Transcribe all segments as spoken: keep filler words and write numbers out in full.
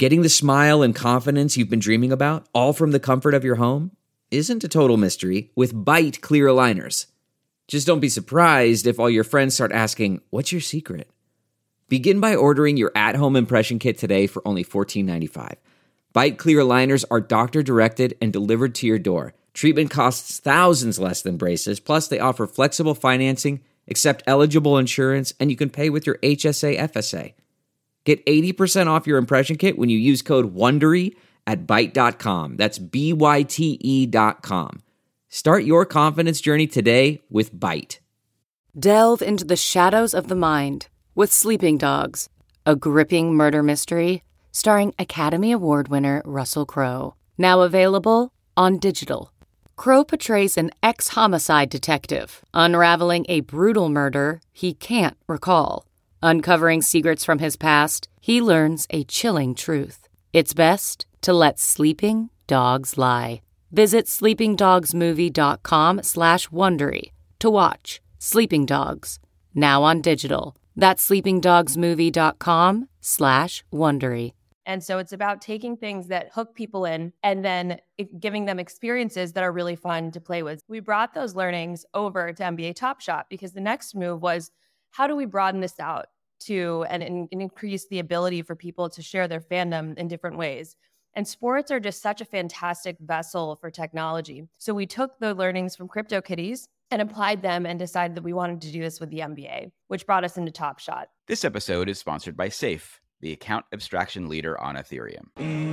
Getting the smile and confidence you've been dreaming about, all from the comfort of your home, isn't a total mystery with Byte clear aligners. Just don't be surprised if all your friends start asking, "What's your secret?" Begin by ordering your at-home impression kit today for only fourteen ninety-five. Byte clear aligners are doctor-directed and delivered to your door. Treatment costs thousands less than braces, plus they offer flexible financing, accept eligible insurance, and you can pay with your H S A F S A. Get eighty percent off your impression kit when you use code WONDERY at byte dot com. That's B Y T E dot com. Start your confidence journey today with Byte. Delve into the shadows of the mind with Sleeping Dogs, a gripping murder mystery starring Academy Award winner Russell Crowe. Now available on digital. Crowe portrays an ex-homicide detective unraveling a brutal murder he can't recall. Uncovering secrets from his past, he learns a chilling truth. It's best to let sleeping dogs lie. Visit sleepingdogsmovie.com slash Wondery to watch Sleeping Dogs, now on digital. That's sleepingdogsmovie.com slash Wondery. And so it's about taking things that hook people in and then giving them experiences that are really fun to play with. We brought those learnings over to N B A Top Shot because the next move was, how do we broaden this out to and, and increase the ability for people to share their fandom in different ways? And sports are just such a fantastic vessel for technology. So we took the learnings from CryptoKitties and applied them and decided that we wanted to do this with the N B A, which brought us into Top Shot. This episode is sponsored by Safe, the account abstraction leader on Ethereum.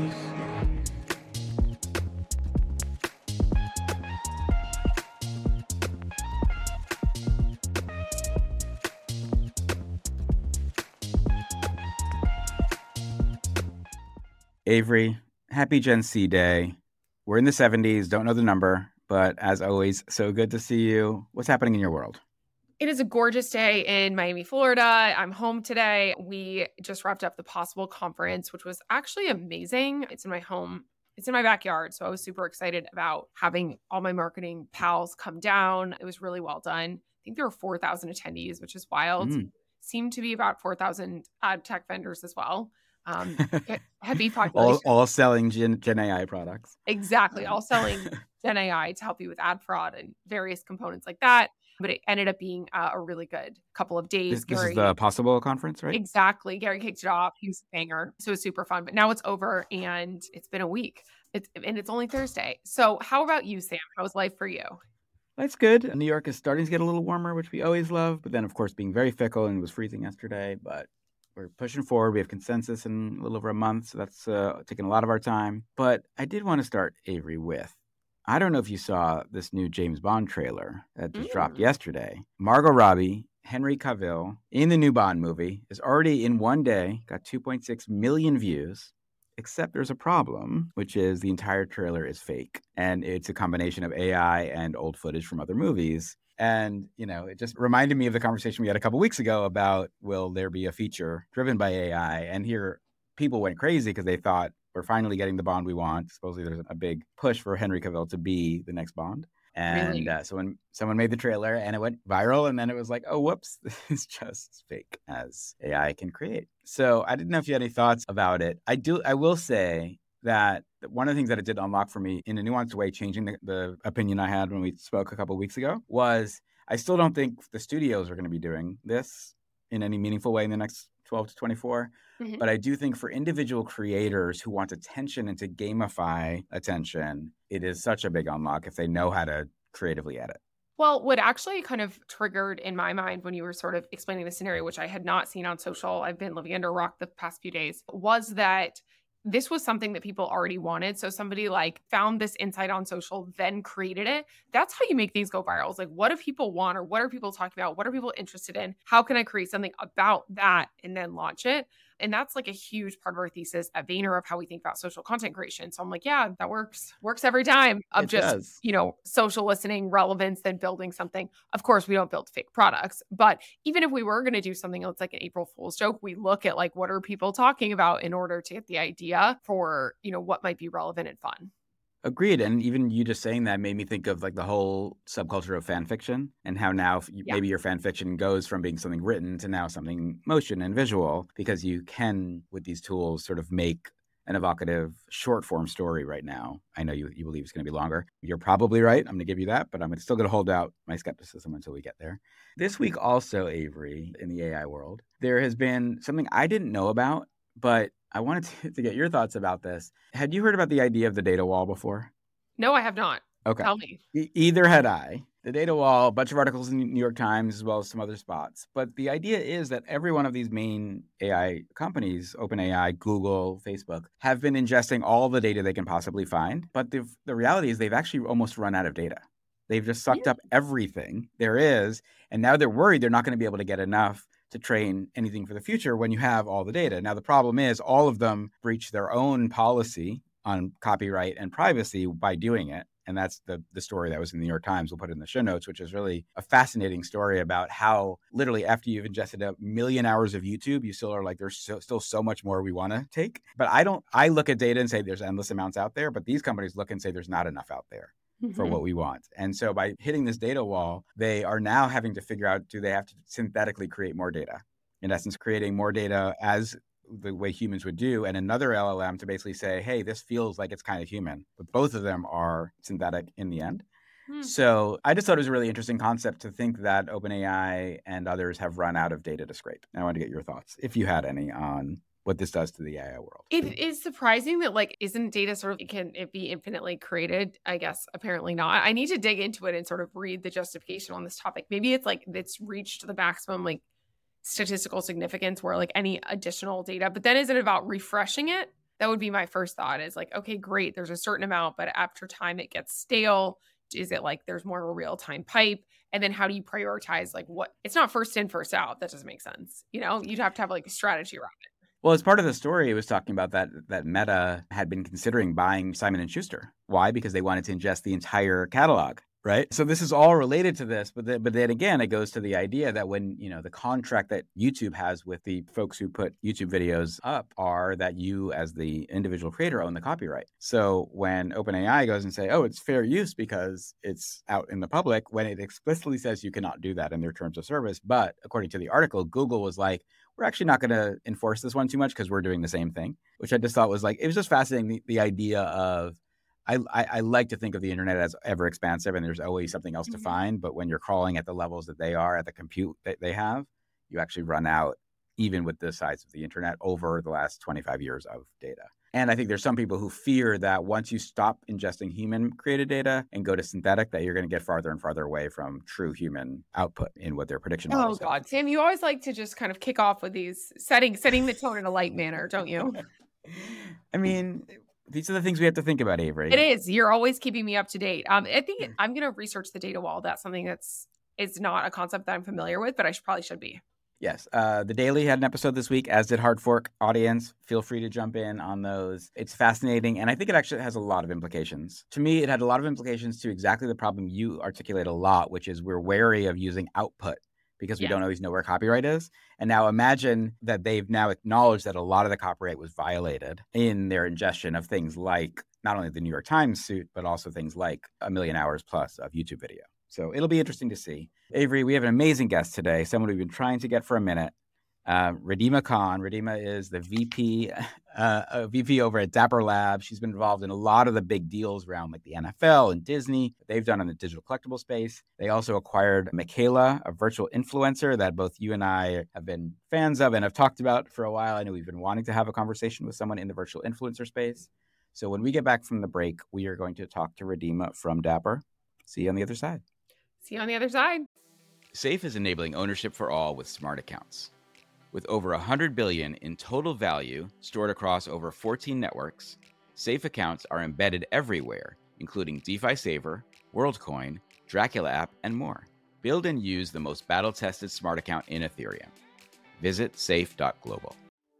Avery, happy Gen C Day. We're in the seventies, don't know the number, but as always, so good to see you. What's happening in your world? It is a gorgeous day in Miami, Florida. I'm home today. We just wrapped up the Possible conference, which was actually amazing. It's in my home. It's in my backyard. So I was super excited about having all my marketing pals come down. It was really well done. I think there were four thousand attendees, which is wild. Mm. Seemed to be about four thousand ad tech vendors as well. Um, heavy population. all, all selling Gen, Gen A I products. Exactly. All selling Gen A I to help you with ad fraud and various components like that. But it ended up being uh, a really good couple of days. This, this is the Possible conference, right? Exactly. Gary kicked it off. He was a banger. So it was super fun. But now it's over and it's been a week. It's, and it's only Thursday. So how about you, Sam? How was life for you? That's good. New York is starting to get a little warmer, which we always love. But then, of course, being very fickle, and it was freezing yesterday. But we're pushing forward. We have consensus in a little over a month. So that's uh, taking a lot of our time. But I did want to start, Avery, with, I don't know if you saw this new James Bond trailer that just mm. dropped yesterday. Margot Robbie, Henry Cavill, in the new Bond movie, is already in one day, got two point six million views, except there's a problem, which is the entire trailer is fake. And it's a combination of A I and old footage from other movies. And, you know, it just reminded me of the conversation we had a couple weeks ago about, will there be a feature driven by A I? And here people went crazy because they thought, we're finally getting the Bond we want. Supposedly there's a big push for Henry Cavill to be the next Bond. And really? uh, so when someone made the trailer and it went viral, and then it was like, oh, whoops, this is just as fake as A I can create. So I didn't know if you had any thoughts about it. I do. I will say that one of the things that it did unlock for me in a nuanced way, changing the, the opinion I had when we spoke a couple of weeks ago, was I still don't think the studios are going to be doing this in any meaningful way in the next twelve to twenty-four. Mm-hmm. But I do think for individual creators who want attention and to gamify attention, it is such a big unlock if they know how to creatively edit. Well, what actually kind of triggered in my mind when you were sort of explaining the scenario, which I had not seen on social, I've been living under a rock the past few days, was that this was something that people already wanted. So somebody like found this insight on social, then created it. That's how you make things go viral. It's like, what do people want, or what are people talking about? What are people interested in? How can I create something about that and then launch it? And that's like a huge part of our thesis at Vayner of how we think about social content creation. So I'm like, yeah, that works. Works every time of it just, does. you know, social listening, relevance, then building something. Of course, we don't build fake products, but even if we were going to do something that's like an April Fool's joke, we look at like, what are people talking about in order to get the idea for, you know, what might be relevant and fun. Agreed. And even you just saying that made me think of like the whole subculture of fan fiction and how now yeah. maybe your fan fiction goes from being something written to now something motion and visual, because you can, with these tools, sort of make an evocative short form story right now. I know you, you believe it's going to be longer. You're probably right. I'm going to give you that, but I'm still going to hold out my skepticism until we get there. This week also, Avery, in the A I world, there has been something I didn't know about, but I wanted to, to get your thoughts about this. Had you heard about the idea of the data wall before? No, I have not. Okay. Tell me. E- either had I. The data wall, a bunch of articles in the New York Times, as well as some other spots. But the idea is that every one of these main A I companies, OpenAI, Google, Facebook, have been ingesting all the data they can possibly find. But the, the reality is they've actually almost run out of data. They've just sucked Yeah. up everything there is. And now they're worried they're not going to be able to get enough to train anything for the future when you have all the data. Now, the problem is all of them breach their own policy on copyright and privacy by doing it. And that's the, the story that was in the New York Times. We'll put it in the show notes, which is really a fascinating story about how literally after you've ingested a million hours of YouTube, you still are like, there's so, still so much more we want to take. But I don't, I look at data and say there's endless amounts out there, but these companies look and say there's not enough out there Mm-hmm. for what we want. And so by hitting this data wall, they are now having to figure out, do they have to synthetically create more data? In essence, creating more data as the way humans would do, and another L L M to basically say, hey, this feels like it's kind of human. But both of them are synthetic in the end. Hmm. So I just thought it was a really interesting concept to think that OpenAI and others have run out of data to scrape. And I want to get your thoughts, if you had any, on what this does to the A I world. It is surprising that, like, isn't data sort of, can it be infinitely created? I guess apparently not. I need to dig into it and sort of read the justification on this topic. Maybe it's like it's reached the maximum, like, statistical significance where like any additional data, but then is it about refreshing it? That would be my first thought, is like, okay, great, there's a certain amount, but after time it gets stale. Is it like there's more of a real-time pipe? And then how do you prioritize, like, what? It's not first in, first out. That doesn't make sense. You know, you'd have to have like a strategy around it. Well, as part of the story, it was talking about that that Meta had been considering buying Simon and Schuster. Why? Because they wanted to ingest the entire catalog. Right. So this is all related to this. But the, but then again, it goes to the idea that when, you know, the contract that YouTube has with the folks who put YouTube videos up are that you as the individual creator own the copyright. So when OpenAI goes and say, oh, it's fair use because it's out in the public, when it explicitly says you cannot do that in their terms of service. But according to the article, Google was like, we're actually not going to enforce this one too much because we're doing the same thing, which I just thought was like, it was just fascinating. The, the idea of I, I, I like to think of the internet as ever expansive and there's always something else Mm-hmm. to find. But when you're crawling at the levels that they are, at the compute that they have, you actually run out, even with the size of the internet, over the last twenty-five years of data. And I think there's some people who fear that once you stop ingesting human created data and go to synthetic, that you're going to get farther and farther away from true human output in what their prediction Oh models God, Sam, you always like to just kind of kick off with these setting setting the tone in a light manner, don't you? I mean, these are the things we have to think about, Avery. It is. You're always keeping me up to date. Um, I think I'm going to research the data wall. That's something that's it's not a concept that I'm familiar with, but I should, probably should be. Yes. Uh, the Daily had an episode this week, as did Hard Fork. Audience, feel free to jump in on those. It's fascinating. And I think it actually has a lot of implications. To me, it had a lot of implications to exactly the problem you articulate a lot, which is we're wary of using output because we Yeah. don't always know where copyright is. And now imagine that they've now acknowledged that a lot of the copyright was violated in their ingestion of things like not only the New York Times suit, but also things like a million hours plus of YouTube video. So it'll be interesting to see. Avery, we have an amazing guest today, someone we've been trying to get for a minute. Uh, Radhima Khan. Radhima is the V P, uh, a V P over at Dapper Labs. She's been involved in a lot of the big deals around like the N F L and Disney. They've done in the digital collectible space. They also acquired Michaela, a virtual influencer that both you and I have been fans of and have talked about for a while. I know we've been wanting to have a conversation with someone in the virtual influencer space. So when we get back from the break, we are going to talk to Radhima from Dapper. See you on the other side. See you on the other side. Safe is enabling ownership for all with smart accounts. With over one hundred billion dollars in total value stored across over fourteen networks, Safe accounts are embedded everywhere, including DeFi Saver, WorldCoin, Dracula app, and more. Build and use the most battle-tested smart account in Ethereum. Visit safe dot global.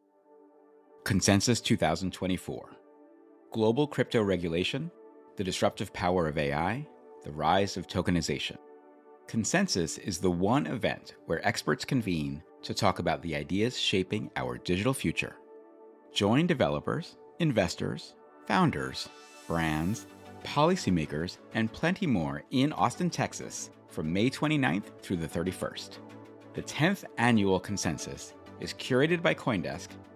Consensus twenty twenty-four. Global crypto regulation, the disruptive power of A I, the rise of tokenization. Consensus is the one event where experts convene to talk about the ideas shaping our digital future. Join developers, investors, founders, brands, policymakers, and plenty more in Austin, Texas from May twenty-ninth through the thirty-first. The tenth annual Consensus is curated by CoinDesk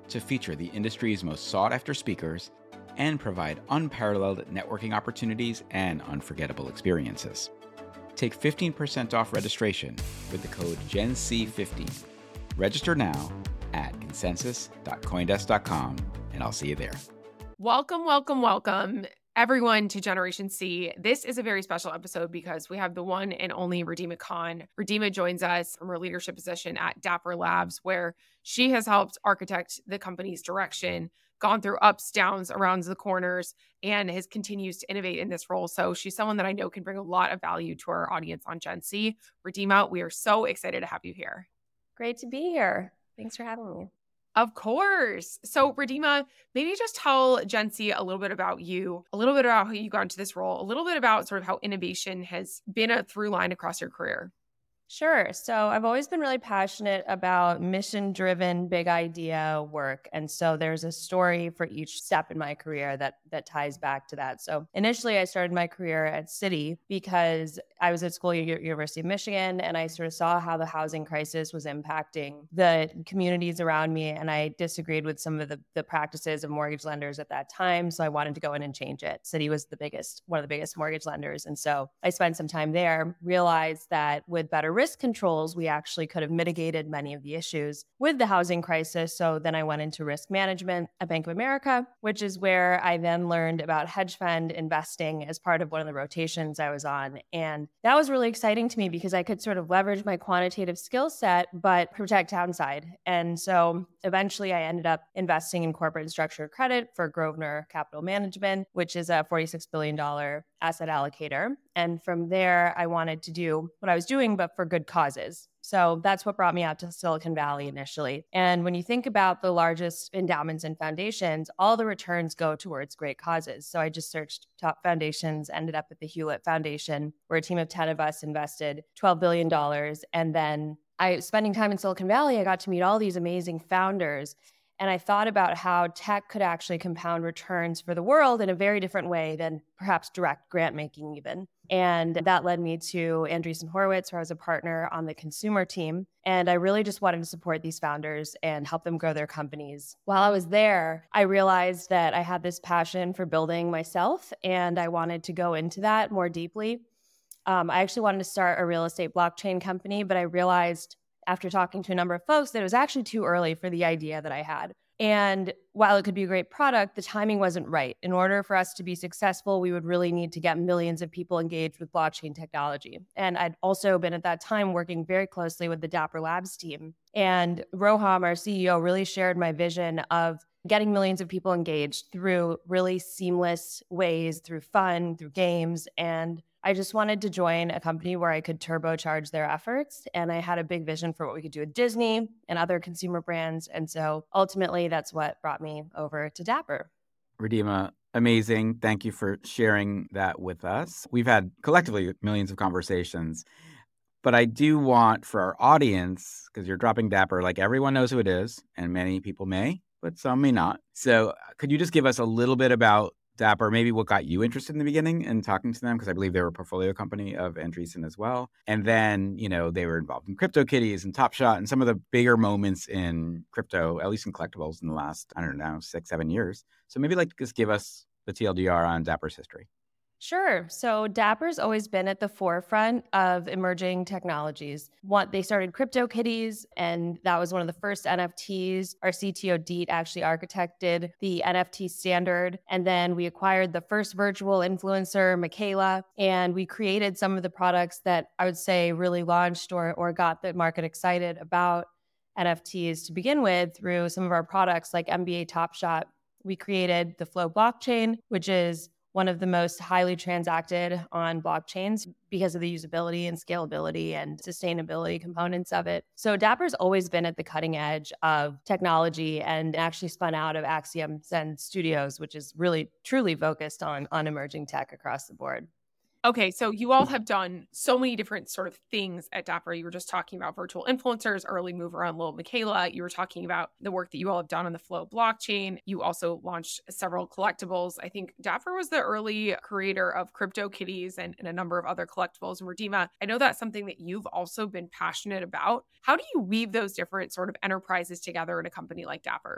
to feature the industry's most sought-after speakers and provide unparalleled networking opportunities and unforgettable experiences. Take fifteen percent off registration with the code Gen C fifteen. Register now at consensus dot coindesk dot com, and I'll see you there. Welcome, welcome, welcome, everyone, to Generation C. This is a very special episode because we have the one and only Ridhima Khan. Ridhima joins us from her leadership position at Dapper Labs, where she has helped architect the company's direction, gone through ups, downs, arounds the corners, and has continues to innovate in this role. So she's someone that I know can bring a lot of value to our audience on Gen C. Ridhima, we are so excited to have you here. Great to be here. Thanks for having me. Of course. So Ridhima, maybe just tell Gen C a little bit about you, a little bit about how you got into this role, a little bit about sort of how innovation has been a through line across your career. Sure. So I've always been really passionate about mission-driven, big idea work. And so there's a story for each step in my career that that ties back to that. So initially, I started my career at Citi because I was at school at University of Michigan, and I sort of saw how the housing crisis was impacting the communities around me. And I disagreed with some of the, the practices of mortgage lenders at that time. So I wanted to go in and change it. Citi was the biggest, one of the biggest mortgage lenders. And so I spent some time there, realized that with better risk controls, we actually could have mitigated many of the issues with the housing crisis. So then I went into risk management at Bank of America, which is where I then learned about hedge fund investing as part of one of the rotations I was on. And that was really exciting to me because I could sort of leverage my quantitative skill set, but protect downside. And so eventually I ended up investing in corporate and structured credit for Grosvenor Capital Management, which is a forty-six billion dollars asset allocator. And from there, I wanted to do what I was doing, but for good causes. So that's what brought me out to Silicon Valley initially. And when you think about the largest endowments and foundations, all the returns go towards great causes. So I just searched top foundations, ended up at the Hewlett Foundation, where a team of ten of us invested twelve billion dollars. And then I, spending time in Silicon Valley, I got to meet all these amazing founders. And I thought about how tech could actually compound returns for the world in a very different way than perhaps direct grant making even. And that led me to Andreessen Horowitz, where I was a partner on the consumer team. And I really just wanted to support these founders and help them grow their companies. While I was there, I realized that I had this passion for building myself, and I wanted to go into that more deeply. Um, I actually wanted to start a real estate blockchain company, but I realized after talking to a number of folks that it was actually too early for the idea that I had. And while it could be a great product, the timing wasn't right. In order for us to be successful, we would really need to get millions of people engaged with blockchain technology. And I'd also been at that time working very closely with the Dapper Labs team. And Roham, our C E O, really shared my vision of getting millions of people engaged through really seamless ways, through fun, through games. And I just wanted to join a company where I could turbocharge their efforts. And I had a big vision for what we could do with Disney and other consumer brands. And so ultimately, that's what brought me over to Dapper. Ridhima, amazing. Thank you for sharing that with us. We've had collectively millions of conversations, but I do want for our audience, because you're dropping Dapper, like everyone knows who it is, and many people may, but some may not. So could you just give us a little bit about Dapper, maybe what got you interested in the beginning in talking to them? Because I believe they were a portfolio company of Andreessen as well. And then, you know, they were involved in CryptoKitties and Top Shot and some of the bigger moments in crypto, at least in collectibles in the last, I don't know, six, seven years. So maybe like just give us the T L D R on Dapper's history. Sure. So Dapper's always been at the forefront of emerging technologies. One, they started CryptoKitties, and that was one of the first N F Ts. Our C T O, Deet, actually architected the N F T standard. And then we acquired the first virtual influencer, Michaela, and we created some of the products that I would say really launched or, or got the market excited about N F Ts to begin with through some of our products like N B A Top Shot. We created the Flow blockchain, which is one of the most highly transacted on blockchains because of the usability and scalability and sustainability components of it. So Dapper's always been at the cutting edge of technology and actually spun out of Axiom Zen Studios, which is really truly focused on, on emerging tech across the board. Okay, so you all have done so many different sort of things at Dapper. You were just talking about virtual influencers, early mover on Lil Michaela. You were talking about the work that you all have done on the Flow blockchain. You also launched several collectibles. I think Dapper was the early creator of CryptoKitties and, and a number of other collectibles. And Ridhima, I know that's something that you've also been passionate about. How do you weave those different sort of enterprises together in a company like Dapper?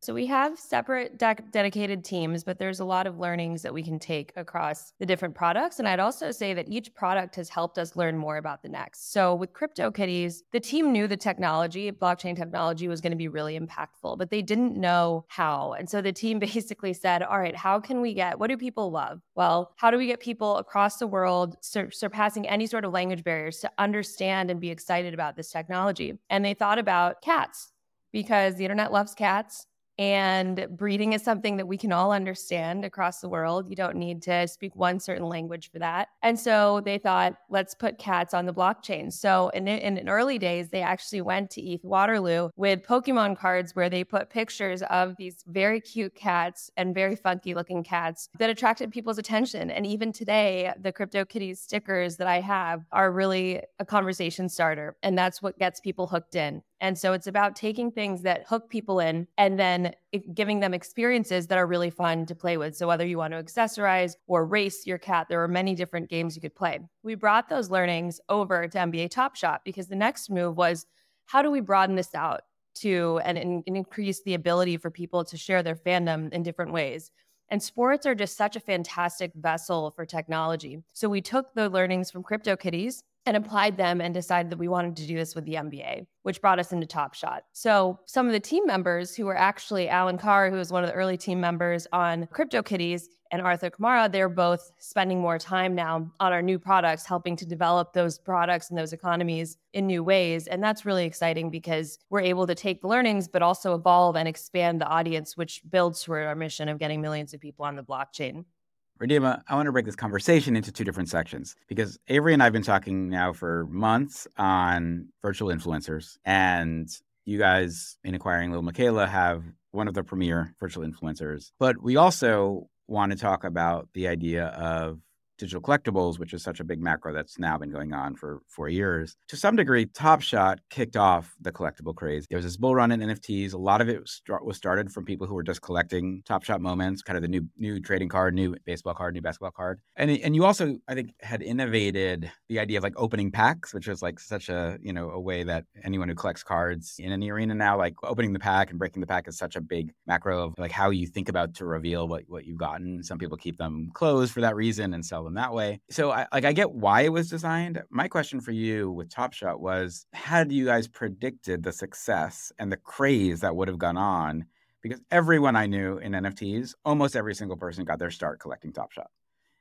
So we have separate de- dedicated teams, but there's a lot of learnings that we can take across the different products. And I'd also say that each product has helped us learn more about the next. So with CryptoKitties, the team knew the technology, blockchain technology was going to be really impactful, but they didn't know how. And so the team basically said, all right, how can we get, what do people love? Well, how do we get people across the world sur- surpassing any sort of language barriers to understand and be excited about this technology? And they thought about cats because the internet loves cats. And breeding is something that we can all understand across the world. You don't need to speak one certain language for that. And so they thought, let's put cats on the blockchain. So in, in, in early days, they actually went to E T H Waterloo with Pokemon cards where they put pictures of these very cute cats and very funky looking cats that attracted people's attention. And even today, the CryptoKitties stickers that I have are really a conversation starter. And that's what gets people hooked in. And so it's about taking things that hook people in and then giving them experiences that are really fun to play with. So whether you want to accessorize or race your cat, there are many different games you could play. We brought those learnings over to N B A Top Shot because the next move was, how do we broaden this out to and, and increase the ability for people to share their fandom in different ways? And sports are just such a fantastic vessel for technology. So we took the learnings from CryptoKitties and applied them and decided that we wanted to do this with the N B A, which brought us into Top Shot. So some of the team members who were actually Alan Carr, who was one of the early team members on CryptoKitties, and Arthur Kamara, they're both spending more time now on our new products, helping to develop those products and those economies in new ways. And that's really exciting because we're able to take the learnings, but also evolve and expand the audience, which builds toward our mission of getting millions of people on the blockchain. Ridhima, I want to break this conversation into two different sections because Avery and I have been talking now for months on virtual influencers. And you guys in Acquiring Lil Miquela have one of the premier virtual influencers. But we also want to talk about the idea of digital collectibles, which is such a big macro that's now been going on for four years. To some degree, Top Shot kicked off the collectible craze. There was this bull run in N F Ts. A lot of it was, start, was started from people who were just collecting Top Shot moments, kind of the new new trading card, new baseball card, new basketball card. And and you also, I think, had innovated the idea of like opening packs, which was like such a, you know, a way that anyone who collects cards in any arena now, like opening the pack and breaking the pack is such a big macro of like how you think about to reveal what, what you've gotten. Some people keep them closed for that reason and sell them that way. So I, like I get why it was designed. My question for you with Top Shot was, had you guys predicted the success and the craze that would have gone on? Because everyone I knew in N F Ts, almost every single person got their start collecting Top Shot.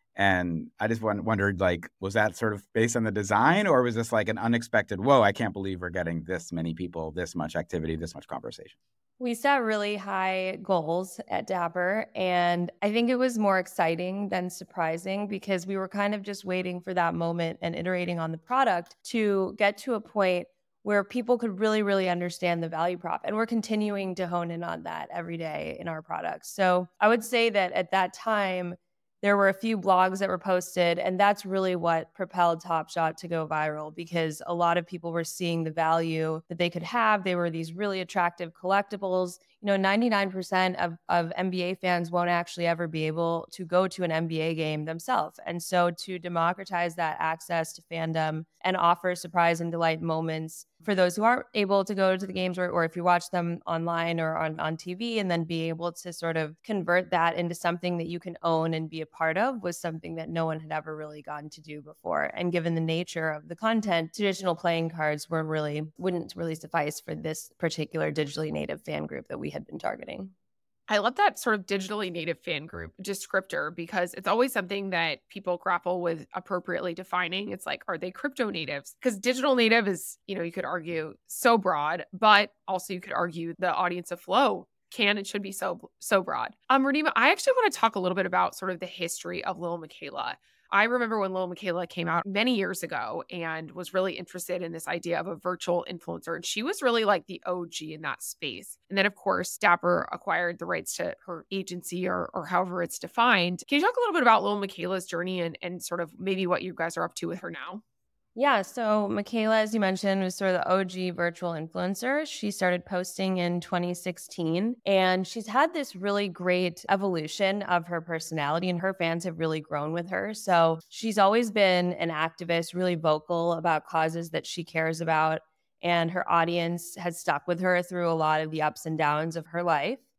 And I just wondered, like, was that sort of based on the design, or was this like an unexpected, whoa, I can't believe we're getting this many people, this much activity, this much conversation? We set really high goals at Dapper, and I think it was more exciting than surprising because we were kind of just waiting for that moment and iterating on the product to get to a point where people could really, really understand the value prop. And we're continuing to hone in on that every day in our products. So I would say that at that time, there were a few blogs that were posted, and that's really what propelled Top Shot to go viral because a lot of people were seeing the value that they could have. They were these really attractive collectibles. You know, ninety-nine percent of, of N B A fans won't actually ever be able to go to an N B A game themselves. And so to democratize that access to fandom and offer surprise and delight moments for those who aren't able to go to the games, or, or if you watch them online or on, on T V, and then be able to sort of convert that into something that you can own and be a part of, was something that no one had ever really gotten to do before. And given the nature of the content, traditional playing cards were really wouldn't really suffice for this particular digitally native fan group that we had been targeting. I love that sort of digitally native fan group descriptor because it's always something that people grapple with appropriately defining. It's like, are they crypto natives? Because digital native is, you know, you could argue so broad, but also you could argue the audience of Flow can and should be so so broad. Um, Ridhima, I actually want to talk a little bit about sort of the history of Lil Miquela. I remember when Lil Miquela came out many years ago and was really interested in this idea of a virtual influencer. And she was really like the O G in that space. And then, of course, Dapper acquired the rights to her agency or, or however it's defined. Can you talk a little bit about Lil Miquela's journey and, and sort of maybe what you guys are up to with her now? Yeah, so Miquela, as you mentioned, was sort of the O G virtual influencer. She started posting in twenty sixteen, and she's had this really great evolution of her personality, and her fans have really grown with her. So she's always been an activist, really vocal about causes that she cares about, and her audience has stuck with her through a lot of the ups and downs of her life.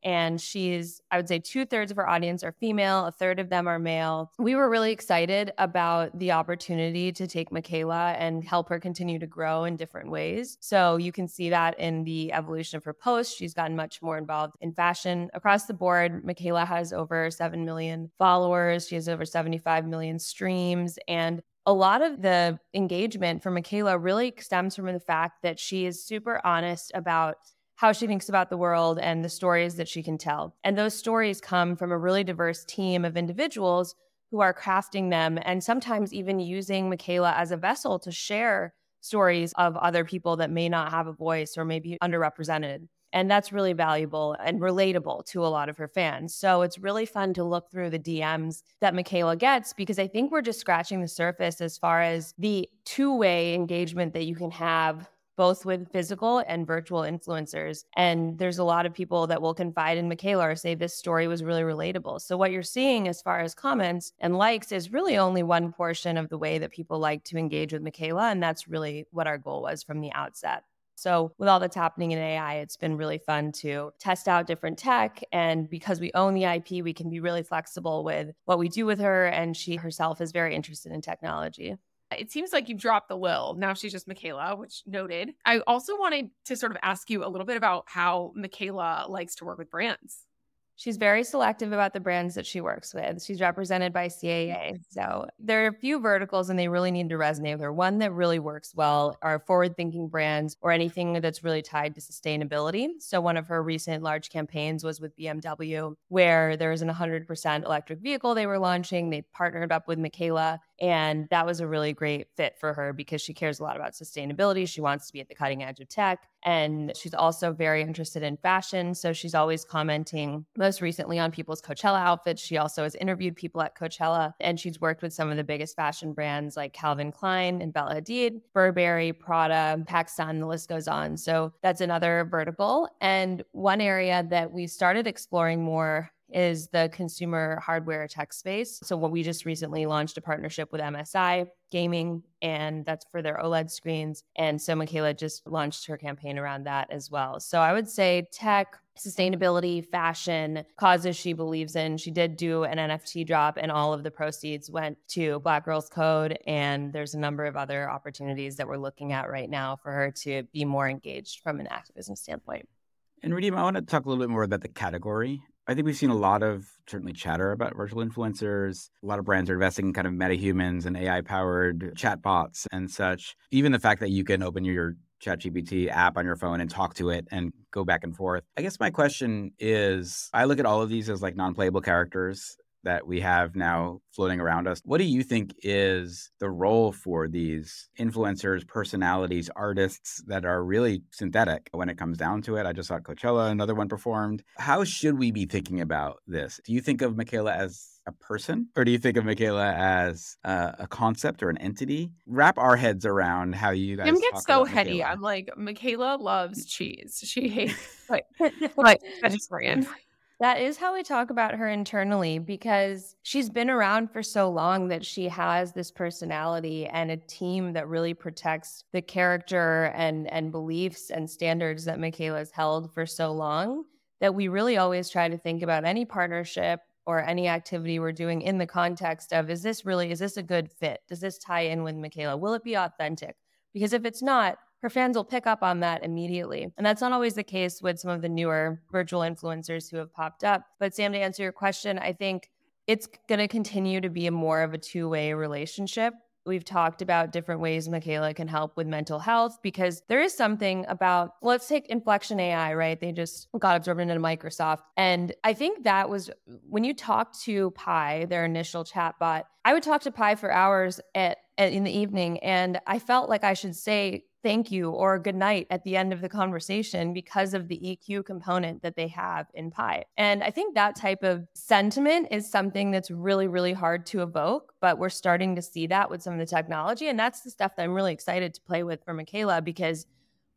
And she's, I would say two thirds of her audience are female, a third of them are male. We were really excited about the opportunity to take Mikayla and help her continue to grow in different ways. So you can see that in the evolution of her posts. She's gotten much more involved in fashion. Across the board, Mikayla has over seven million followers. She has over seventy-five million streams. And a lot of the engagement for Mikayla really stems from the fact that she is super honest about how she thinks about the world and the stories that she can tell. And those stories come from a really diverse team of individuals who are crafting them and sometimes even using Mikayla as a vessel to share stories of other people that may not have a voice or may be underrepresented. And that's really valuable and relatable to a lot of her fans. So it's really fun to look through the D Ms that Mikayla gets, because I think we're just scratching the surface as far as the two-way engagement that you can have both with physical and virtual influencers. And there's a lot of people that will confide in Mikayla or say this story was really relatable. So what you're seeing as far as comments and likes is really only one portion of the way that people like to engage with Mikayla. And that's really what our goal was from the outset. So with all that's happening in A I, it's been really fun to test out different tech. And because we own the I P, we can be really flexible with what we do with her. And she herself is very interested in technology. It seems like you've dropped the Lil. Now she's just Mikayla, which noted. I also wanted to sort of ask you a little bit about how Mikayla likes to work with brands. She's very selective about the brands that she works with. She's represented by C A A. So there are a few verticals and they really need to resonate with her. One that really works well are forward-thinking brands or anything that's really tied to sustainability. So one of her recent large campaigns was with B M W, where there was an one hundred percent electric vehicle they were launching. They partnered up with Mikayla, and that was a really great fit for her because she cares a lot about sustainability. She wants to be at the cutting edge of tech. And she's also very interested in fashion. So she's always commenting, most recently on people's Coachella outfits. She also has interviewed people at Coachella, and she's worked with some of the biggest fashion brands like Calvin Klein and Bella Hadid, Burberry, Prada, Pakistan, the list goes on. So that's another vertical. And one area that we started exploring more is the consumer hardware tech space. So what we just recently launched a partnership with M S I Gaming, and that's for their OLED screens. And so Mikayla just launched her campaign around that as well. So I would say tech, sustainability, fashion, causes she believes in. She did do an N F T drop, and all of the proceeds went to Black Girls Code. And there's a number of other opportunities that we're looking at right now for her to be more engaged from an activism standpoint. And Redeem, I want to talk a little bit more about the category. I think we've seen a lot of certainly chatter about virtual influencers. A lot of brands are investing in kind of metahumans and A I-powered chatbots and such. Even the fact that you can open your ChatGPT app on your phone and talk to it and go back and forth. I guess my question is, I look at all of these as like non-playable characters that we have now floating around us. What do you think is the role for these influencers, personalities, artists that are really synthetic when it comes down to it? I just saw Coachella, another one performed. How should we be thinking about this? Do you think of Mikayla as a person, or do you think of Mikayla as uh, a concept or an entity? Wrap our heads around how you guys Kim talk gets so about heady. Mikayla. I'm like, Mikayla loves cheese. She hates like, like vegetarian. That is how we talk about her internally, because she's been around for so long that she has this personality and a team that really protects the character and, and beliefs and standards that Mikayla's held for so long, that we really always try to think about any partnership or any activity we're doing in the context of, is this really, is this a good fit? Does this tie in with Mikayla? Will it be authentic? Because if it's not, her fans will pick up on that immediately. And that's not always the case with some of the newer virtual influencers who have popped up. But Sam, to answer your question, I think it's going to continue to be a more of a two-way relationship. We've talked about different ways Mikayla can help with mental health, because there is something about, let's take Inflection A I, right? They just got absorbed into Microsoft. And I think that was, when you talk to Pi, their initial chatbot, I would talk to Pi for hours at, at in the evening, and I felt like I should say thank you or good night at the end of the conversation because of the E Q component that they have in Pi. And I think that type of sentiment is something that's really, really hard to evoke, but we're starting to see that with some of the technology. And that's the stuff that I'm really excited to play with for Mikayla, because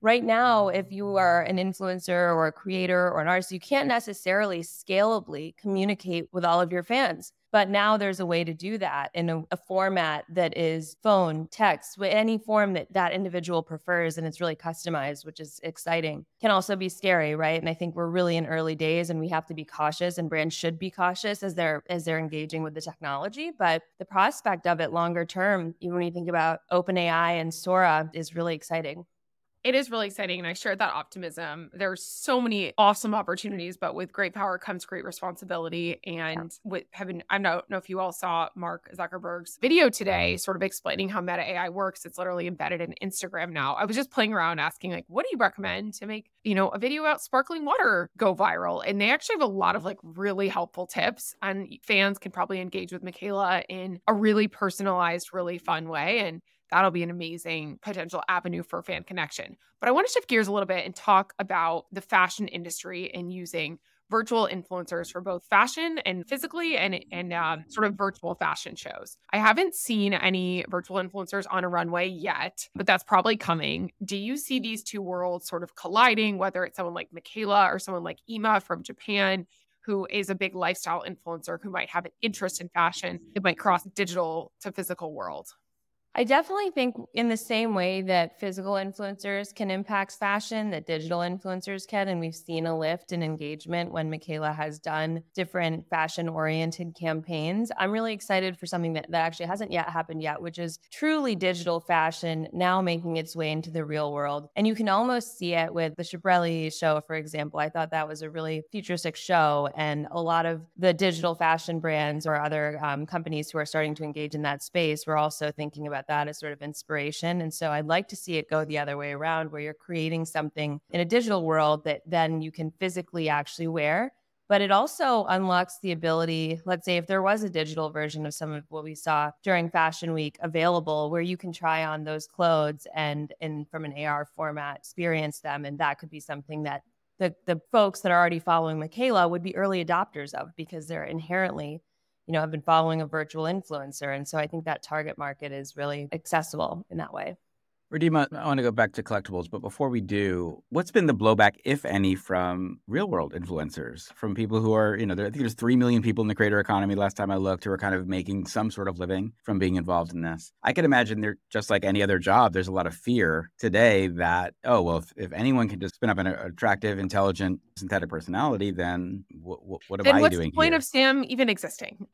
right now, if you are an influencer or a creator or an artist, you can't necessarily scalably communicate with all of your fans. But now there's a way to do that in a, a format that is phone, text, any form that that individual prefers. And it's really customized, which is exciting. Can also be scary, right? And I think we're really in early days and we have to be cautious, and brands should be cautious as they're as they're engaging with the technology. But the prospect of it longer term, even when you think about OpenAI and Sora, is really exciting. It is really exciting, and I shared that optimism. There's so many awesome opportunities, but with great power comes great responsibility. And with having, I don't know if you all saw Mark Zuckerberg's video today, sort of explaining how Meta A I works. It's literally embedded in Instagram now. I was just playing around asking, like, what do you recommend to make, you know, a video about sparkling water go viral? And they actually have a lot of like really helpful tips, and fans can probably engage with Michaela in a really personalized, really fun way. And that'll be an amazing potential avenue for fan connection. But I want to shift gears a little bit and talk about the fashion industry and using virtual influencers for both fashion and physically and, and uh, sort of virtual fashion shows. I haven't seen any virtual influencers on a runway yet, but that's probably coming. Do you see these two worlds sort of colliding, whether it's someone like Michaela or someone like Ima from Japan, who is a big lifestyle influencer who might have an interest in fashion? It might cross digital to physical world. I definitely think in the same way that physical influencers can impact fashion, that digital influencers can. And we've seen a lift in engagement when Michaela has done different fashion-oriented campaigns. I'm really excited for something that, that actually hasn't yet happened yet, which is truly digital fashion now making its way into the real world. And you can almost see it with the Schiaparelli show, for example. I thought that was a really futuristic show. And a lot of the digital fashion brands or other um, companies who are starting to engage in that space were also thinking about that as sort of inspiration. And so I'd like to see it go the other way around, where you're creating something in a digital world that then you can physically actually wear. But it also unlocks the ability, let's say if there was a digital version of some of what we saw during Fashion Week available, where you can try on those clothes and, and from an A R format, experience them. And that could be something that the, the folks that are already following Michaela would be early adopters of, because they're inherently, you know, have been following a virtual influencer. And so I think that target market is really accessible in that way. Ridhima, I want to go back to collectibles, but before we do, what's been the blowback, if any, from real-world influencers, from people who are, you know, there, I think there's three million people in the creator economy last time I looked who are kind of making some sort of living from being involved in this. I can imagine they're just like any other job. There's a lot of fear today that, oh, well, if, if anyone can just spin up an attractive, intelligent, synthetic personality, then w- w- what am then I what's doing the point here? of Sam even existing?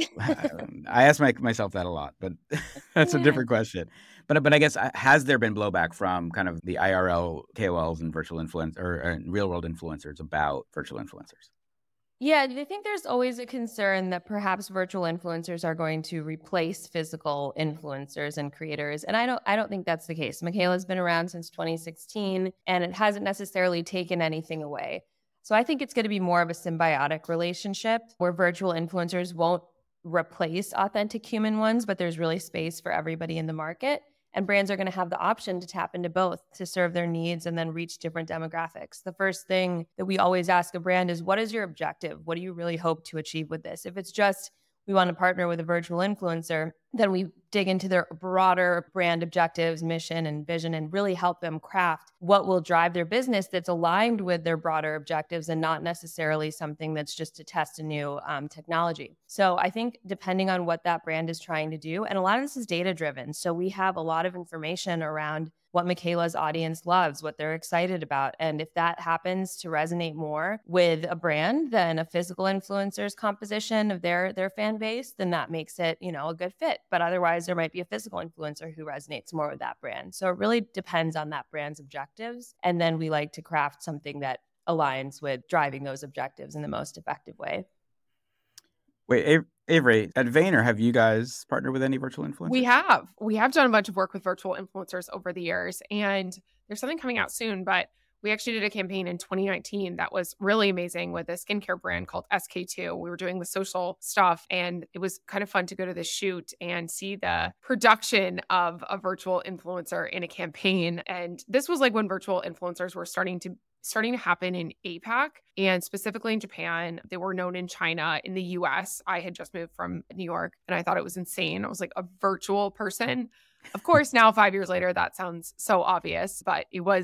I ask my, myself that a lot, but that's a different question. But but I guess, has there been blowback from kind of the I R L K O Ls and virtual influence or, or real world influencers about virtual influencers? Yeah, I think there's always a concern that perhaps virtual influencers are going to replace physical influencers and creators. And I don't I don't think that's the case. Michaela's been around since twenty sixteen, and it hasn't necessarily taken anything away. So I think it's going to be more of a symbiotic relationship where virtual influencers won't replace authentic human ones, but there's really space for everybody in the market. And brands are going to have the option to tap into both to serve their needs and then reach different demographics. The first thing that we always ask a brand is, what is your objective? What do you really hope to achieve with this? If it's just, we want to partner with a virtual influencer, then we dig into their broader brand objectives, mission, and vision, and really help them craft what will drive their business that's aligned with their broader objectives and not necessarily something that's just to test a new um, technology. So I think depending on what that brand is trying to do, and a lot of this is data driven. So we have a lot of information around what Michaela's audience loves, what they're excited about. And if that happens to resonate more with a brand than a physical influencer's composition of their, their fan base, then that makes it, you know, a good fit. But otherwise, there might be a physical influencer who resonates more with that brand. So it really depends on that brand's objectives. And then we like to craft something that aligns with driving those objectives in the most effective way. Wait, Avery, at Vayner, have you guys partnered with any virtual influencers? We have. We have done a bunch of work with virtual influencers over the years, and there's something coming out soon, but we actually did a campaign in twenty nineteen that was really amazing with a skincare brand called S K two. We were doing the social stuff, and it was kind of fun to go to the shoot and see the production of a virtual influencer in a campaign. And this was like when virtual influencers were starting to starting to happen in APAC and specifically in Japan. They were known in China. In the U S, I had just moved from New York and I thought it was insane. I was like, a virtual person. Of course, now five years later, that sounds so obvious, but it was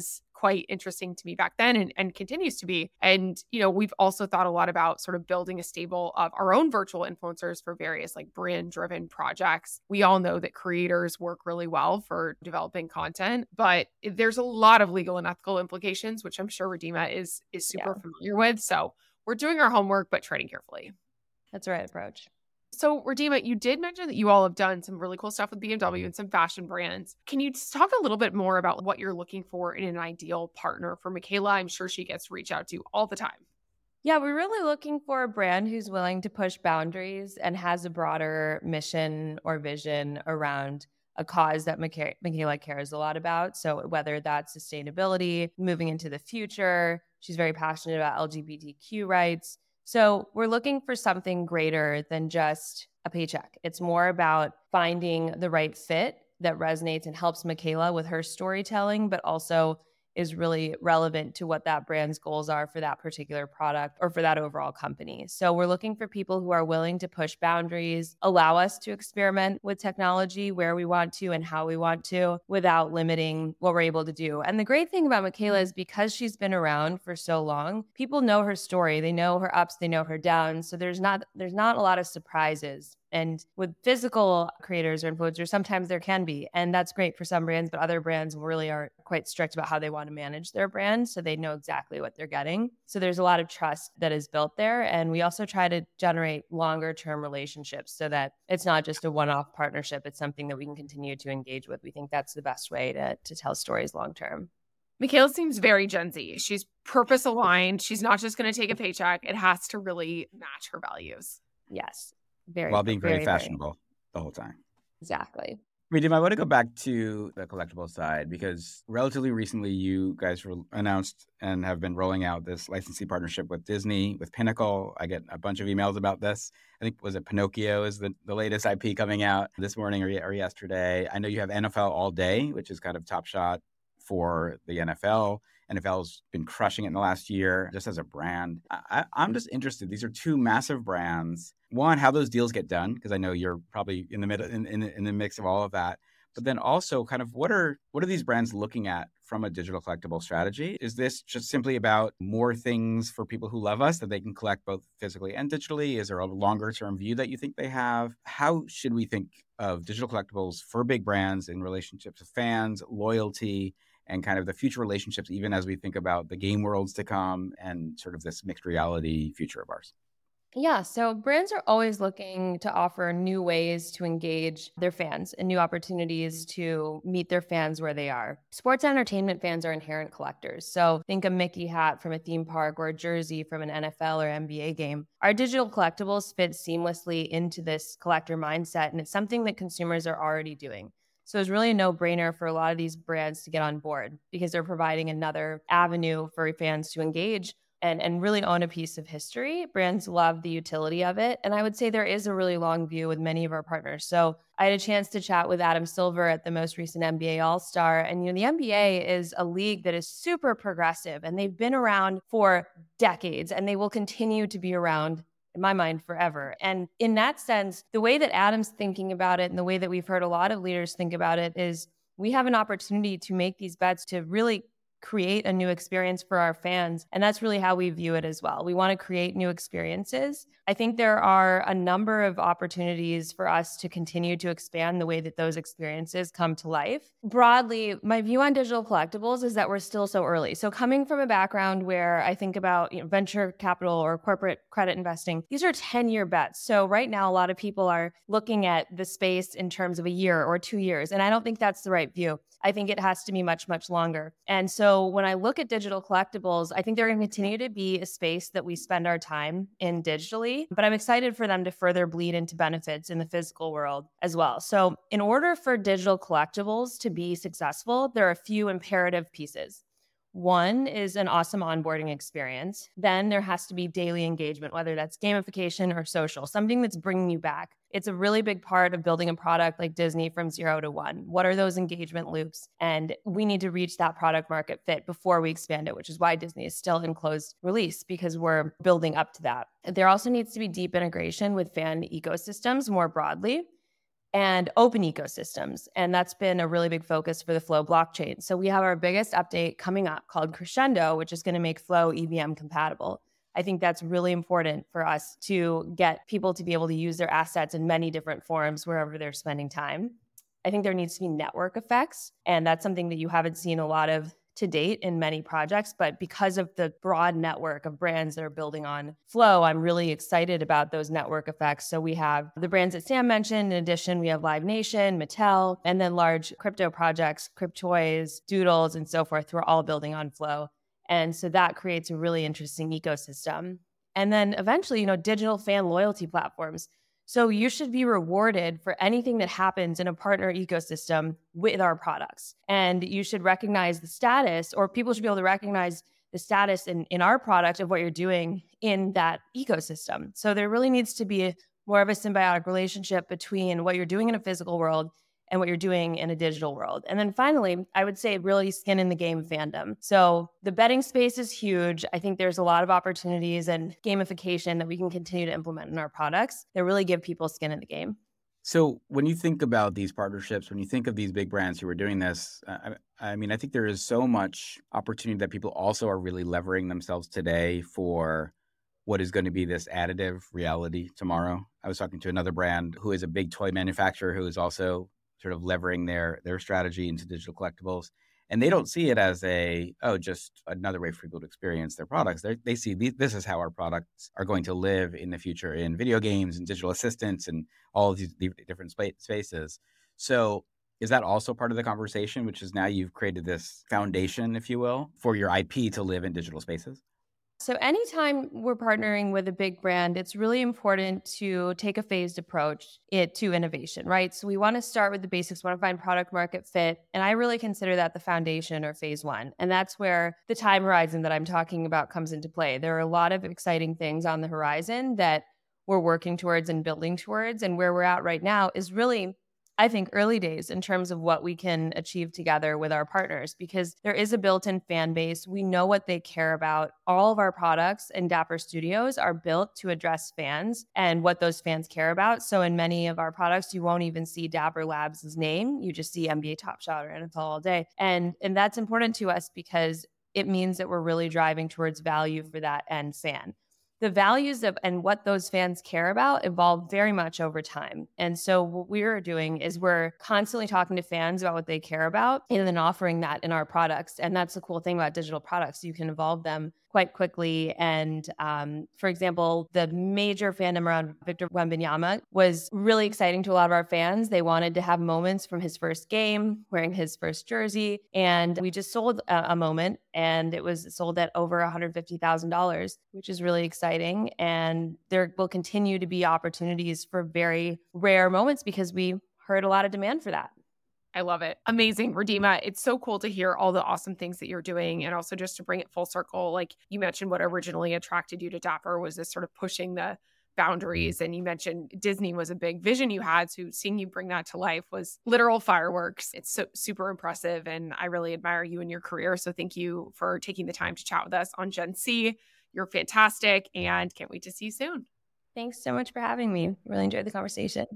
quite interesting to me back then and, and continues to be. And, you know, we've also thought a lot about sort of building a stable of our own virtual influencers for various like brand driven projects. We all know that creators work really well for developing content, but there's a lot of legal and ethical implications, which I'm sure Redeema is, is super yeah. familiar with. So we're doing our homework, but treading carefully. That's the right approach. So Redeema, you did mention that you all have done some really cool stuff with B M W and some fashion brands. Can you just talk a little bit more about what you're looking for in an ideal partner for Michaela? I'm sure she gets reached out to all the time. Yeah, we're really looking for a brand who's willing to push boundaries and has a broader mission or vision around a cause that Micha- Michaela cares a lot about. So whether that's sustainability, moving into the future, she's very passionate about L G B T Q rights. So we're looking for something greater than just a paycheck. It's more about finding the right fit that resonates and helps Michaela with her storytelling, but also is really relevant to what that brand's goals are for that particular product or for that overall company. So we're looking for people who are willing to push boundaries, allow us to experiment with technology where we want to and how we want to without limiting what we're able to do. And the great thing about Michaela is because she's been around for so long, people know her story. They know her ups, they know her downs. So there's not there's not a lot of surprises. And with physical creators or influencers, sometimes there can be. And that's great for some brands, but other brands really are quite strict about how they want to manage their brand. So they know exactly what they're getting. So there's a lot of trust that is built there. And we also try to generate longer term relationships so that it's not just a one-off partnership. It's something that we can continue to engage with. We think that's the best way to, to tell stories long term. Michaela seems very Gen Z. She's purpose aligned. She's not just going to take a paycheck. It has to really match her values. Yes. Very, While being very, very fashionable very. the whole time. Exactly. Redeema, I want to go back to the collectible side because relatively recently you guys re- announced and have been rolling out this licensing partnership with Disney, with Pinnacle. I get a bunch of emails about this. I think, was it Pinocchio is the, the latest I P coming out this morning or, or yesterday. I know you have N F L All Day, which is kind of Top Shot for the N F L. N F L's been crushing it in the last year just as a brand. I, I'm just interested. These are two massive brands. One, how those deals get done, because I know you're probably in the middle, in, in, in the mix of all of that. But then also kind of what are what are these brands looking at from a digital collectible strategy? Is this just simply about more things for people who love us that they can collect both physically and digitally? Is there a longer term view that you think they have? How should we think of digital collectibles for big brands in relationships with fans, loyalty, and kind of the future relationships, even as we think about the game worlds to come and sort of this mixed reality future of ours? Yeah, so brands are always looking to offer new ways to engage their fans and new opportunities to meet their fans where they are. Sports entertainment fans are inherent collectors. So think a Mickey hat from a theme park or a jersey from an N F L or N B A game. Our digital collectibles fit seamlessly into this collector mindset, and it's something that consumers are already doing. So it's really a no-brainer for a lot of these brands to get on board because they're providing another avenue for fans to engage and, and really own a piece of history. Brands love the utility of it. And I would say there is a really long view with many of our partners. So I had a chance to chat with Adam Silver at the most recent N B A All-Star. And, you know, the N B A is a league that is super progressive and they've been around for decades and they will continue to be around, in my mind, forever. And in that sense, the way that Adam's thinking about it and the way that we've heard a lot of leaders think about it is we have an opportunity to make these bets to really create a new experience for our fans. And that's really how we view it as well. We want to create new experiences. I think there are a number of opportunities for us to continue to expand the way that those experiences come to life. Broadly, my view on digital collectibles is that we're still so early. So coming from a background where I think about, you know, venture capital or corporate credit investing, these are ten-year bets. So right now, a lot of people are looking at the space in terms of a year or two years. And I don't think that's the right view. I think it has to be much, much longer. And so when I look at digital collectibles, I think they're going to continue to be a space that we spend our time in digitally, but I'm excited for them to further bleed into benefits in the physical world as well. So in order for digital collectibles to be successful, there are a few imperative pieces. One is an awesome onboarding experience. Then there has to be daily engagement, whether that's gamification or social, something that's bringing you back. It's a really big part of building a product like Disney from zero to one. What are those engagement loops? And we need to reach that product market fit before we expand it, which is why Disney is still in closed release because we're building up to that. There also needs to be deep integration with fan ecosystems more broadly. and open ecosystems. And that's been a really big focus for the Flow blockchain. So we have our biggest update coming up called Crescendo, which is going to make Flow E V M compatible. I think that's really important for us to get people to be able to use their assets in many different forms wherever they're spending time. I think there needs to be network effects, and that's something that you haven't seen a lot of to date in many projects, but because of the broad network of brands that are building on Flow, I'm really excited about those network effects. So we have the brands that Sam mentioned. In addition, we have Live Nation, Mattel, and then large crypto projects, Cryptoys, Doodles, and so forth, who are all building on Flow. And so that creates a really interesting ecosystem. And then eventually, you know, digital fan loyalty platforms. So you should be rewarded for anything that happens in a partner ecosystem with our products. And you should recognize the status, or people should be able to recognize the status in, in our product of what you're doing in that ecosystem. So there really needs to be more of a symbiotic relationship between what you're doing in a physical world and what you're doing in a digital world. And then finally, I would say really skin in the game fandom. So the betting space is huge. I think there's a lot of opportunities and gamification that we can continue to implement in our products that really give people skin in the game. So when you think about these partnerships, when you think of these big brands who are doing this, uh, I, I mean, I think there is so much opportunity that people also are really levering themselves today for what is going to be this additive reality tomorrow. I was talking to another brand who is a big toy manufacturer who is also sort of levering their their strategy into digital collectibles. And they don't see it as a, oh, just another way for people to experience their products. They're, they see these, this is how our products are going to live in the future in video games and digital assistants and all of these different spa- spaces. So is that also part of the conversation, which is now you've created this foundation, if you will, for your I P to live in digital spaces? So anytime we're partnering with a big brand, it's really important to take a phased approach it to innovation, right? So we want to start with the basics, we want to find product market fit. And I really consider that the foundation or phase one. And that's where the time horizon that I'm talking about comes into play. There are a lot of exciting things on the horizon that we're working towards and building towards. And where we're at right now is really, I think, early days in terms of what we can achieve together with our partners, because there is a built-in fan base. We know what they care about. All of our products in Dapper Studios are built to address fans and what those fans care about. So in many of our products, you won't even see Dapper Labs' name. You just see N B A Top Shot or N F L All Day. And, and that's important to us because it means that we're really driving towards value for that end fan. The values of and what those fans care about evolve very much over time. And so what we're doing is we're constantly talking to fans about what they care about and then offering that in our products. And that's the cool thing about digital products. You can evolve them quite quickly. And um, for example, the major fandom around Victor Wembanyama was really exciting to a lot of our fans. They wanted to have moments from his first game, wearing his first jersey. And we just sold a, a moment, and it was sold at over one hundred fifty thousand dollars, which is really exciting. And there will continue to be opportunities for very rare moments because we heard a lot of demand for that. I love it. Amazing, Redeema. It's so cool to hear all the awesome things that you're doing. And also just to bring it full circle, like you mentioned, what originally attracted you to Dapper was this sort of pushing the boundaries. And you mentioned Disney was a big vision you had. So seeing you bring that to life was literal fireworks. It's so super impressive. And I really admire you and your career. So thank you for taking the time to chat with us on Gen C. You're fantastic and can't wait to see you soon. Thanks so much for having me. Really enjoyed the conversation.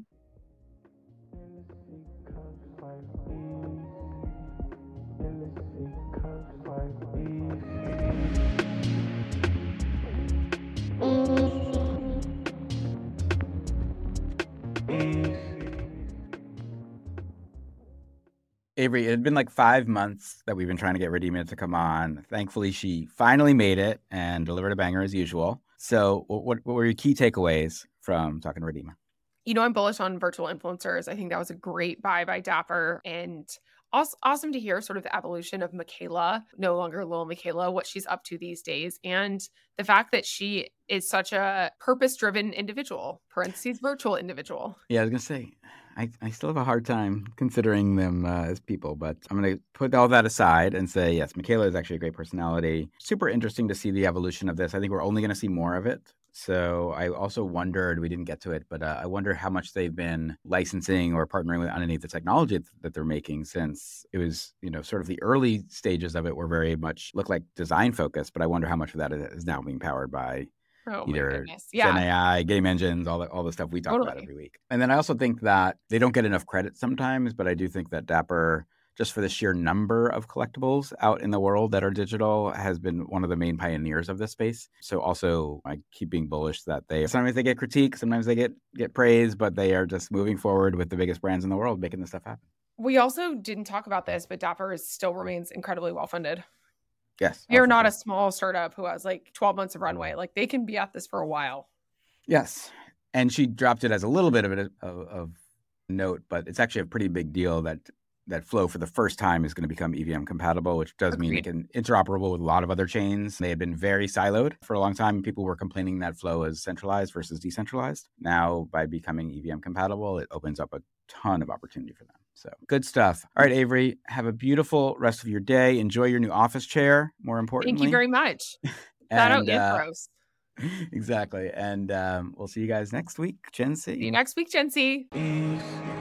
Avery, it had been like five months that we've been trying to get Redeema to come on. Thankfully, she finally made it and delivered a banger as usual. So what, what were your key takeaways from talking to Redeema? You know, I'm bullish on virtual influencers. I think that was a great buy by Dapper, and also awesome to hear sort of the evolution of Michaela, no longer Lil Michaela, what she's up to these days, and the fact that she is such a purpose-driven individual, parentheses, virtual individual. Yeah, I was going to say, I, I still have a hard time considering them uh, as people, but I'm going to put all that aside and say, yes, Michaela is actually a great personality. Super interesting to see the evolution of this. I think we're only going to see more of it. So I also wondered, we didn't get to it, but uh, I wonder how much they've been licensing or partnering with underneath the technology that they're making, since it was, you know, sort of the early stages of it were very much look like design focused, but I wonder how much of that is now being powered by Oh my either goodness. Yeah. Gen A I, game engines, all the all the stuff we talk Totally. about every week. And then I also think that they don't get enough credit sometimes, but I do think that Dapper, just for the sheer number of collectibles out in the world that are digital, has been one of the main pioneers of this space. So also I keep being bullish that they sometimes they get critique, sometimes they get get praise, but they are just moving forward with the biggest brands in the world, making this stuff happen. We also didn't talk about this, but Dapper is still remains incredibly well funded. Yes. You're not sure. a small startup who has like twelve months of runway. Like they can be at this for a while. Yes. And she dropped it as a little bit of a of, of note, but it's actually a pretty big deal that that Flow for the first time is going to become E V M compatible, which does Agreed. mean it can interoperable with a lot of other chains. They had been very siloed for a long time. People were complaining that Flow is centralized versus decentralized. Now, by becoming E V M compatible, it opens up a ton of opportunity for them. So good stuff. All right, Avery, have a beautiful rest of your day. Enjoy your new office chair, more importantly. Thank you very much. Shout out and, uh, Ithros. Exactly. And um, we'll see you guys next week, Gen C. See you next week, Gen C. Peace.